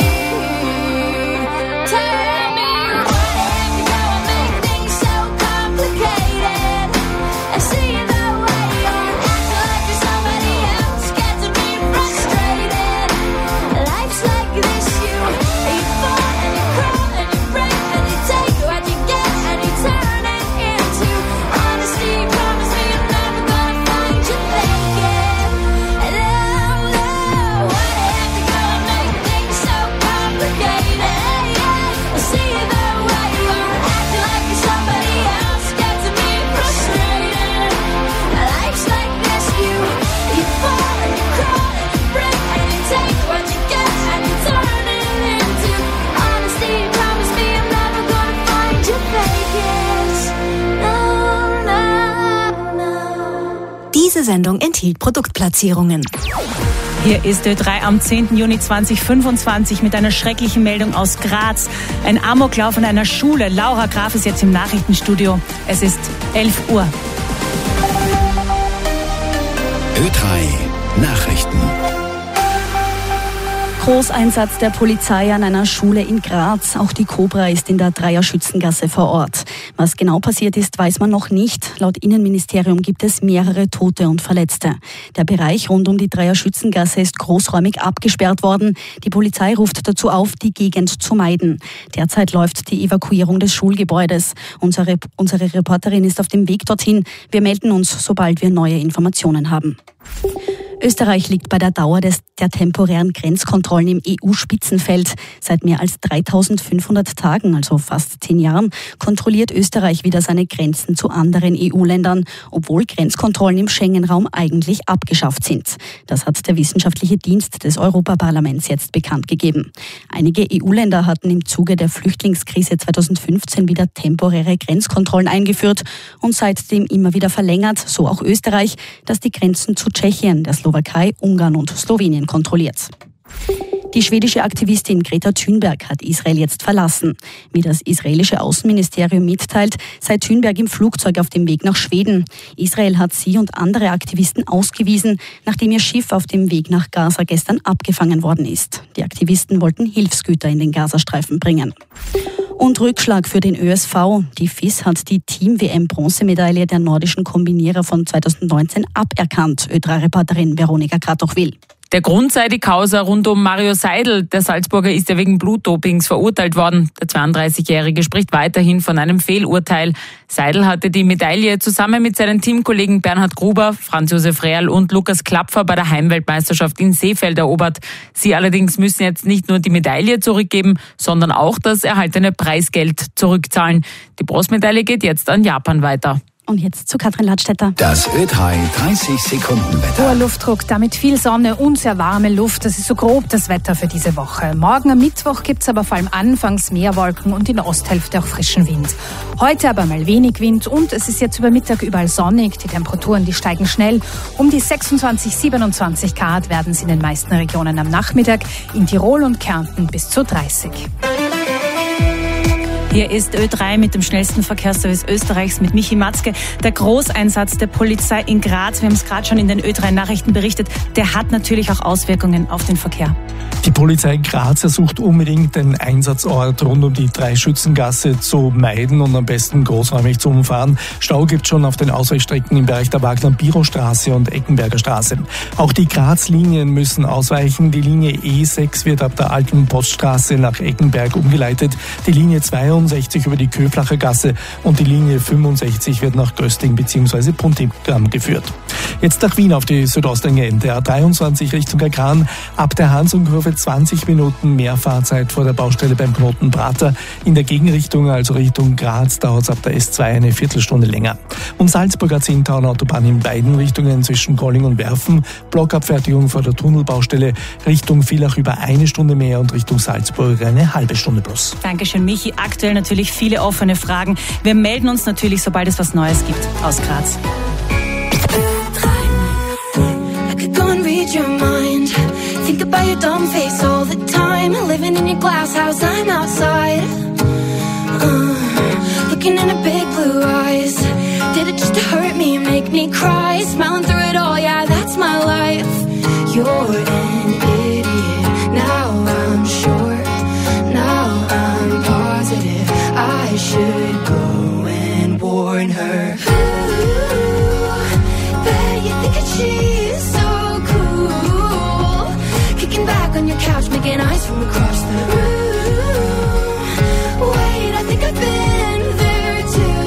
Tell me what have you go and make things so complicated. I see the way you're acting like you're somebody else gets me frustrated. Life's like this, you fall and you crawl and you break and you take what you get and you turn it into honesty. Promise me I'm never gonna find you faking. And no, what have to go and make things so complicated. I see the way you're acting like you're somebody else gets me frustrated. Life's like this, you fall and you crawl and you break and you take what you get and you turn it into honesty. Promise me I'm never gonna find you faking. No, no, no. Diese Sendung enthielt Produktplatzierungen. Hier ist Ö3 am 10. Juni 2025 mit einer schrecklichen Meldung aus Graz. Ein Amoklauf in einer Schule. Laura Graf ist jetzt im Nachrichtenstudio. Es ist 11 Uhr. Ö3 Nachrichten. Großeinsatz der Polizei an einer Schule in Graz. Auch die Cobra ist in der Dreier-Schützengasse vor Ort. Was genau passiert ist, weiß man noch nicht. Laut Innenministerium gibt es mehrere Tote und Verletzte. Der Bereich rund um die Dreier-Schützengasse ist großräumig abgesperrt worden. Die Polizei ruft dazu auf, die Gegend zu meiden. Derzeit läuft die Evakuierung des Schulgebäudes. Unsere Reporterin ist auf dem Weg dorthin. Wir melden uns, sobald wir neue Informationen haben. Österreich liegt bei der Dauer der temporären Grenzkontrollen im EU-Spitzenfeld. Seit mehr als 3.500 Tagen, also fast 10 Jahren, kontrolliert Österreich wieder seine Grenzen zu anderen EU-Ländern, obwohl Grenzkontrollen im Schengen-Raum eigentlich abgeschafft sind. Das hat der wissenschaftliche Dienst des Europaparlaments jetzt bekannt gegeben. Einige EU-Länder hatten im Zuge der Flüchtlingskrise 2015 wieder temporäre Grenzkontrollen eingeführt und seitdem immer wieder verlängert, so auch Österreich, das die Grenzen zu Tschechien, der Slowakei, Ungarn und Slowenien kontrolliert. Die schwedische Aktivistin Greta Thunberg hat Israel jetzt verlassen. Wie das israelische Außenministerium mitteilt, sei Thunberg im Flugzeug auf dem Weg nach Schweden. Israel hat sie und andere Aktivisten ausgewiesen, nachdem ihr Schiff auf dem Weg nach Gaza gestern abgefangen worden ist. Die Aktivisten wollten Hilfsgüter in den Gazastreifen bringen. Und Rückschlag für den ÖSV. Die FIS hat die Team-WM-Bronzemedaille der nordischen Kombinierer von 2019 aberkannt, Ö3-Reporterin Veronika Kratochwil. Der Grund sei die Causa rund um Mario Seidel. Der Salzburger ist ja wegen Blutdopings verurteilt worden. Der 32-Jährige spricht weiterhin von einem Fehlurteil. Seidel hatte die Medaille zusammen mit seinen Teamkollegen Bernhard Gruber, Franz Josef Rehrl und Lukas Klapfer bei der Heimweltmeisterschaft in Seefeld erobert. Sie allerdings müssen jetzt nicht nur die Medaille zurückgeben, sondern auch das erhaltene Preisgeld zurückzahlen. Die Bronzemedaille geht jetzt an Japan weiter. Und jetzt zu Katrin Ladstätter. Das Ö3 30-Sekunden-Wetter. Hoher Luftdruck, damit viel Sonne und sehr warme Luft. Das ist so grob das Wetter für diese Woche. Morgen am Mittwoch gibt es aber vor allem anfangs mehr Wolken und in der Osthälfte auch frischen Wind. Heute aber mal wenig Wind und es ist jetzt über Mittag überall sonnig. Die Temperaturen, die steigen schnell. Um die 26, 27 Grad werden es in den meisten Regionen am Nachmittag. In Tirol und Kärnten bis zu 30. Hier ist Ö3 mit dem schnellsten Verkehrsservice Österreichs mit Michi Matzke. Der Großeinsatz der Polizei in Graz, wir haben es gerade schon in den Ö3-Nachrichten berichtet, der hat natürlich auch Auswirkungen auf den Verkehr. Die Polizei Graz ersucht unbedingt, den Einsatzort rund um die Dreischützengasse zu meiden und am besten großräumig zu umfahren. Stau gibt schon auf den Ausweichstrecken im Bereich der Wagner-Biro-Straße und Eckenberger Straße. Auch die Graz-Linien müssen ausweichen. Die Linie E6 wird ab der Alten Poststraße nach Eckenberg umgeleitet. Die Linie 62 über die Köflacher Gasse und die Linie 65 wird nach Gösting bzw. Puntigam geführt. Jetzt nach Wien auf die Südosttangente. Der A23 Richtung Agran. Ab der Hansung-Kurve 20 Minuten mehr Fahrzeit vor der Baustelle beim Knoten Prater. In der Gegenrichtung, also Richtung Graz, dauert es ab der S2 eine Viertelstunde länger. Und Salzburger 10-Town Autobahn in beiden Richtungen zwischen Colling und Werfen. Blockabfertigung vor der Tunnelbaustelle. Richtung Villach über eine Stunde mehr und Richtung Salzburg eine halbe Stunde plus. Dankeschön, Michi. Aktuell natürlich viele offene Fragen. Wir melden uns natürlich, sobald es was Neues gibt aus Graz. Your mind. Think about your dumb face all the time. Living in your glass house, I'm outside. Looking in her big blue eyes. Did it just to hurt me and make me cry? Smiling through it all, yeah, that's my life. You're an idiot. Now I'm sure. Now I'm positive. I should go and warn her. Ooh, bet you think that she's so back on your couch, making eyes from across the room. Wait, I think I've been there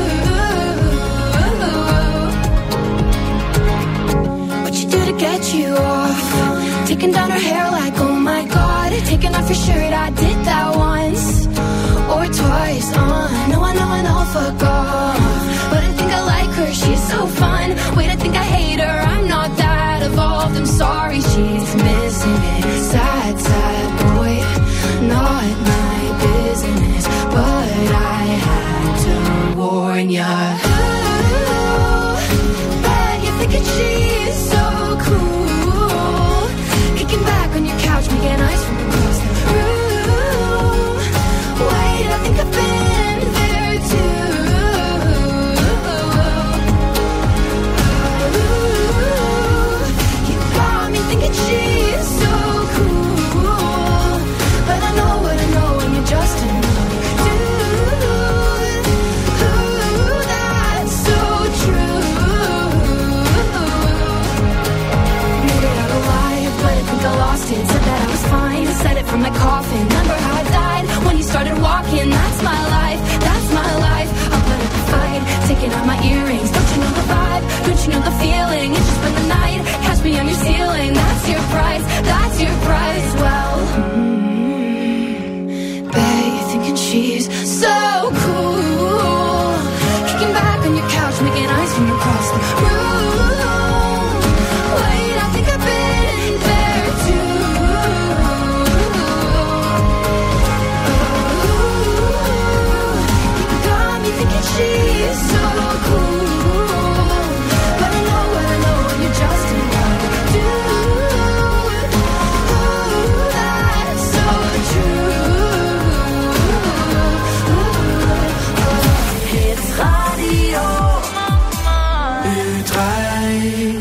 too. What you do to get you off? Taking down her hair like, oh my god. Taking off your shirt, I did that once or twice. I know, fuck off. But I think I like her, she's so fun. Wait, I think I hate her, I'm not that evolved. I'm sorry, she's missing it. Sad, sad boy, not my business. But I had to warn ya. Ooh, bet you're thinking she's so cool. Kicking back on your couch, making eyes from across the room. Wait, I think I've been there too.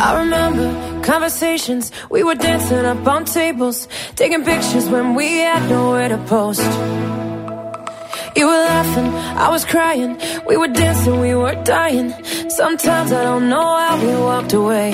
I remember conversations, we were dancing up on tables, taking pictures when we had nowhere to post. You were laughing, I was crying, we were dancing, we were dying. Sometimes I don't know how we walked away.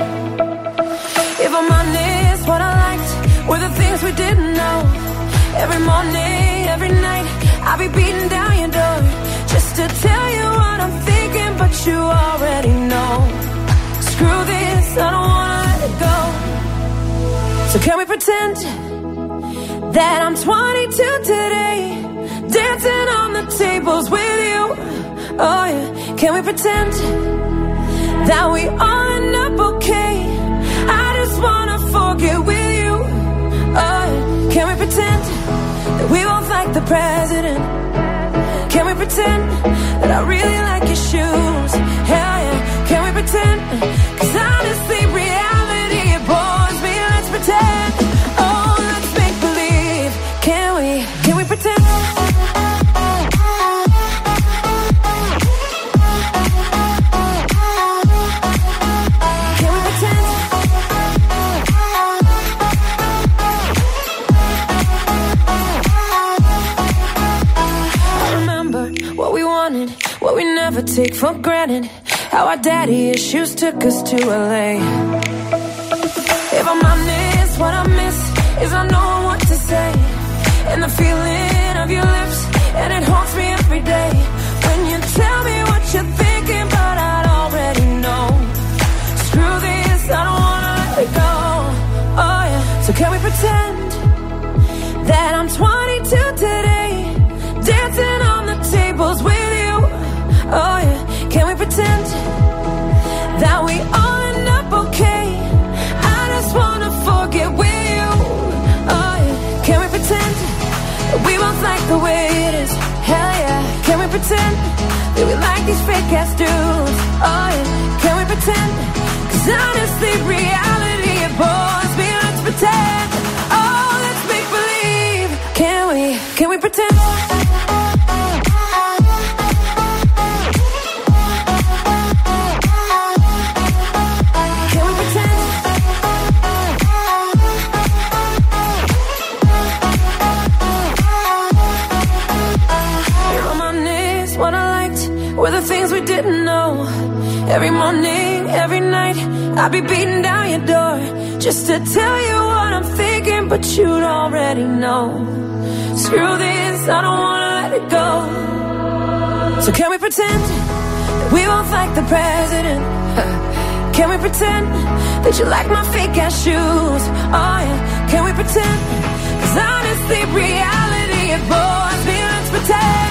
If I'm honest, what I liked were the things we didn't know. Every morning, every night, I'll be beating down your door just to tell you what I'm thinking, but you already know. Screw this, I don't wanna let it go. So can we pretend that I'm 22 today, dancing on the tables with you? Oh yeah, can we pretend that we all end up okay? I just wanna forget with you. Oh yeah, can we pretend that we both like the president? Can we pretend that I really like your shoes? Hell yeah, can we pretend? 'Cause honestly, reality it bores me. Let's pretend. Oh, let's make believe. Can we pretend? Can we pretend? I remember what we wanted, what we never take for granted. How our daddy issues took us to LA. If I'm honest, what I miss is I know what to say, and the feeling of your lips, and it haunts me every day. When you tell me what you're thinking, but I'd already know. Screw this, I don't wanna let it go. Oh yeah, so can we pretend that I'm 22 today, dancing on the tables with you? Oh yeah, can we pretend that we all end up okay? I just wanna forget with you. Oh yeah, can we pretend that we both like the way it is? Hell yeah, can we pretend that we like these fake ass dudes? Oh yeah, can we pretend? 'Cause honestly, reality it bores me. Let's pretend. Oh, let's make believe. Can we pretend? Were the things we didn't know. Every morning, every night, I'll be beating down your door just to tell you what I'm thinking, but you'd already know. Screw this, I don't wanna let it go. So can we pretend that we both like the president? Can we pretend that you like my fake ass shoes? Oh yeah, can we pretend? 'Cause honestly, reality it bores me. Let's pretend.